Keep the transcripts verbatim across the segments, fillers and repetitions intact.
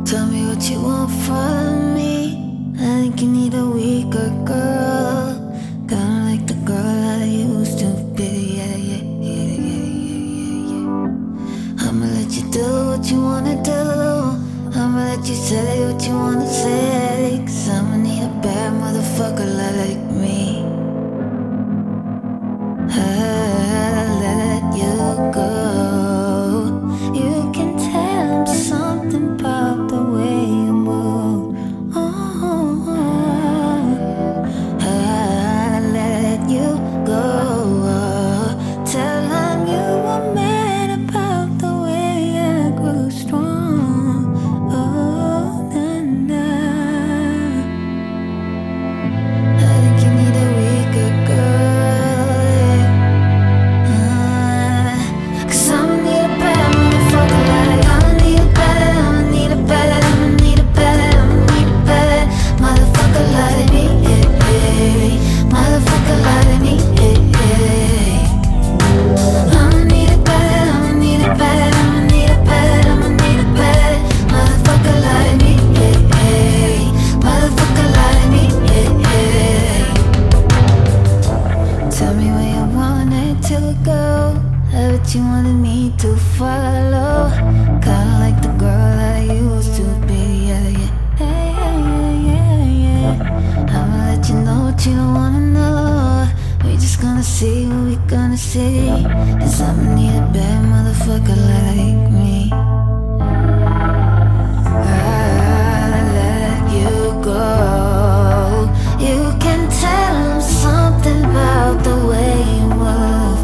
Tell me what you want from me. I think you need a weaker girl, kinda like the girl I used to be. Yeah, yeah, yeah, yeah, yeah, yeah. I'ma let you do what you wanna do. I'ma let you say what you wanna say. Cause I'ma need a bad motherfucker like me. I'll let you go. You can tell him something about the way you move. Oh, I'll let you go. Tell him you were mad about the way I grew strong. Oh, nah, nah. I think you need a weaker girl. Uh, Cause I'ma need a bad motherfucker like I'ma need a bad, I'ma need a bad, I'ma need a bad, I'ma need a bad motherfucker like me, hey, hey. Motherfucker like me, hey, hey. I'ma need a bad, I'ma need a bad, I'ma need a bad, I'ma need a bad motherfucker like me, hey, hey. Motherfucker like me, hey, hey. Tell me where you want it to go. I bet you wanted me to follow, kinda like the girl I used to be. Yeah, yeah, yeah, yeah, yeah, yeah. I'ma let you know what you don't wanna know. We just gonna see what we gonna see. Cause I'ma need a bad motherfucker like me. I'll let you go. You can tell him something about the way you move.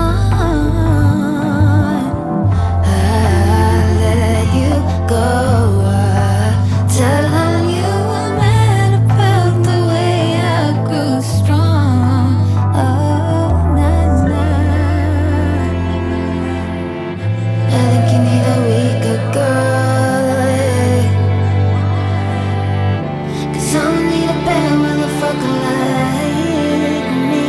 Oh, I'll let you go. Tell him you were mad about the way I grew strong. Oh, nah, nah. I think you need a weaker girl. Cause I don't need a bad motherfucker like me.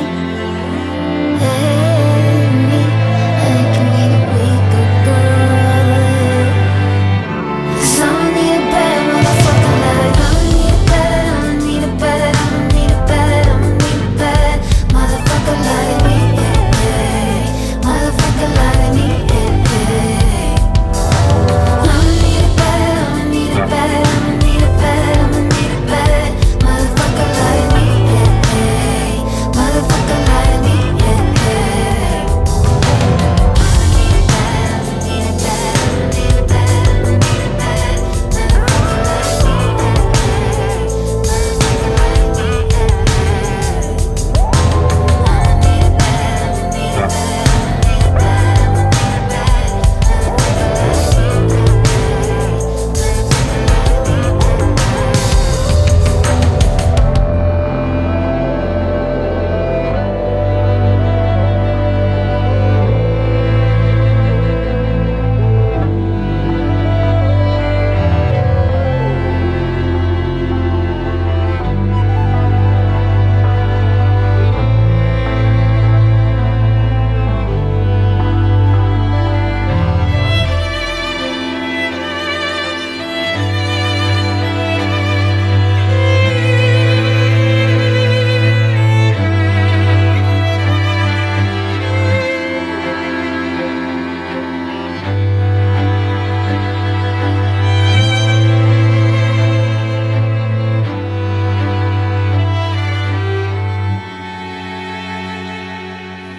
Hey, me. I think you need a weaker girl. Cause I don't need a bad motherfucker like I don't need a bad, I don't need a bad, I don't need a bad, I don't need a bad motherfucker like me. Hey, motherfucker like me. Hey, I'ma need a bad, I'ma need a bad, I'ma need a bad, I'ma need a bad motherfucker like me, yeah, hey. Motherfucker like me, yeah, hey. I'ma need a bad, I'ma need a bad, I'ma need a bad, I'ma need a bad motherfucker like me, yeah, hey. Motherfucker like me, yeah, hey. I'ma need a bad, I'ma need a bad, I'ma need a bad, I'ma need a bad motherfucker like me, yeah, hey. Motherfucker like me, yeah, hey.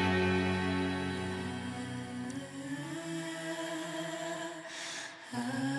Ah.